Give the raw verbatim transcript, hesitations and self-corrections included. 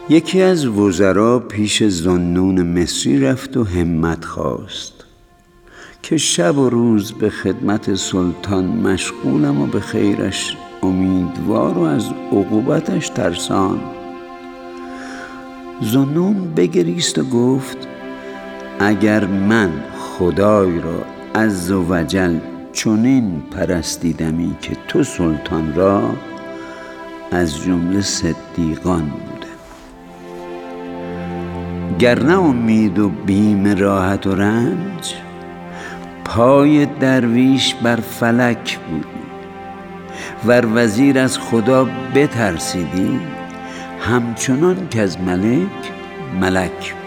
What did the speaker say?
یکی از وزرا پیش ذوالنون مصری رفت و همت خواست که شب و روز به خدمت سلطان مشغولم و به خیرش امیدوار و از عقوبتش ترسان. ذوالنون بگریست و گفت اگر من خدای را عز و جل چنین پرستیدمی که تو سلطان را، از جمله صدیقان بودم. گر نه امید و بیم راحت و رنج، پای درویش بر فلک بودی. ور وزیر از خدا بترسیدی، همچنان که از ملک ملک